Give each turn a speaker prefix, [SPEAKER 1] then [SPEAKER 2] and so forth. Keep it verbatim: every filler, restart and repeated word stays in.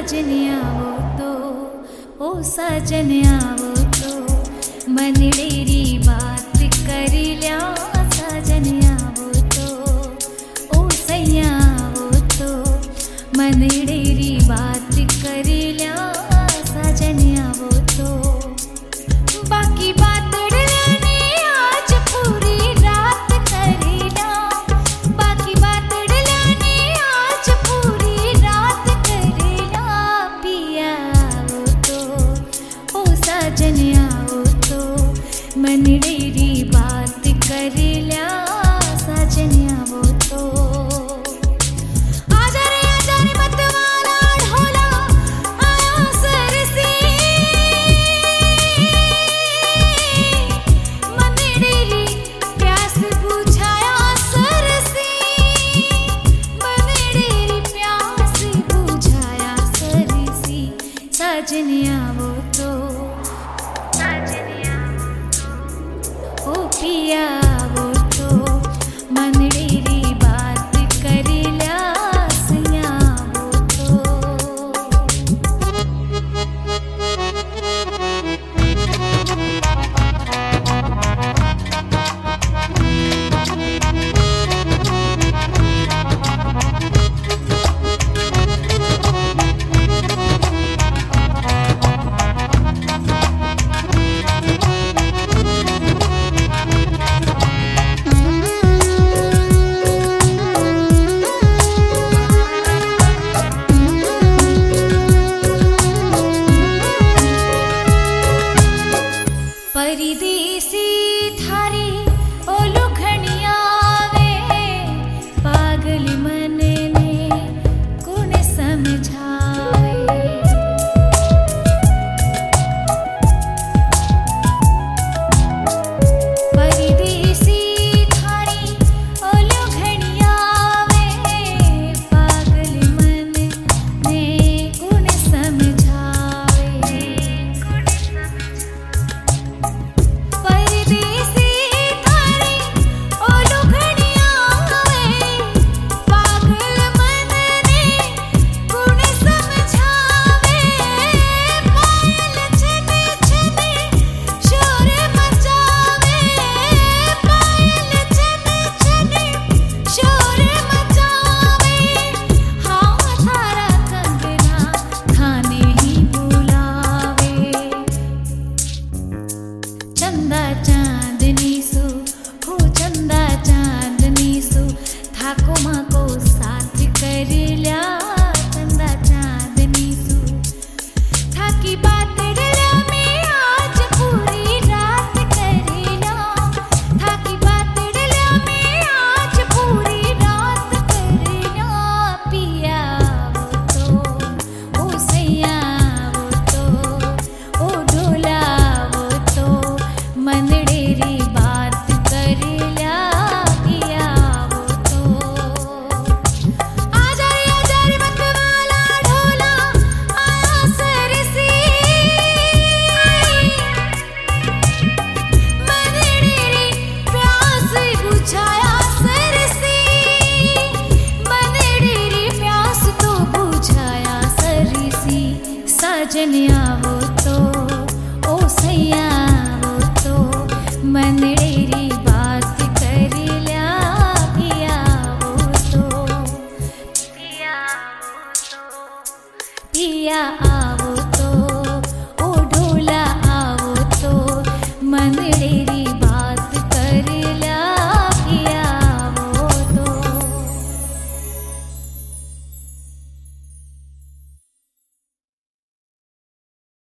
[SPEAKER 1] साजनियावो तो ओ साजनियावो तो मनडेरी बात करिल्या साजनियावो तो ओ सैयावो तो मनडेरी बात करिल्या साजनियावो तो बाकी बातडल्याने आज पूरी रात करिल्या बाकी बातडल्याने आज पूरी रात करिल्या पियावो तो ओ साजनियावो तो मनडेरी बात करिल्या साजनियावो तो आजा रे आजा रे मतवाला ढोला आया सरसी मनडेरी प्यास बुझाया सरसी मनडेरी प्यास बुझाया सरसी साजनियावो तो ओ पियावो तो मनडेरी बात करिल्या सैयावो तो परदेसी थारी ओ लुखणियावे पागल मन ने कोण समझावे परदेसी थारी ओ लुखणियावे पागल मन ने कोण समझावे परदेसी थारी ओ लुखणियावे पागल मन ने कोण समझावे पायल छने छने शोर मचावे पायल छने छने शोर मचावे हाँ थारा कंगना थाने ही बुलावे चंदा चांदनी सु हो चंदा चांदनी सु थाको माको साथ करिल्या चंदा चांदनी सु थाकी बातडल्या में आज पूरी रात करिल्या थाकी बातडल्या में आज पूरी रात करिल्या पियावो तो ओ सैयावो तो ओ ढोलावो तो मनडेरी बात करिल्या पियावो तो आजा रे आजा रे मतवाला ढोला आया सरसी मनडेरी प्यास बुझाया सरसी मनडेरी प्यास तो बुझाया सरसी साजनियावो तो ओ सैयावो तो मनडेरी बात करिल्या पियावो तो पियावो तो पिया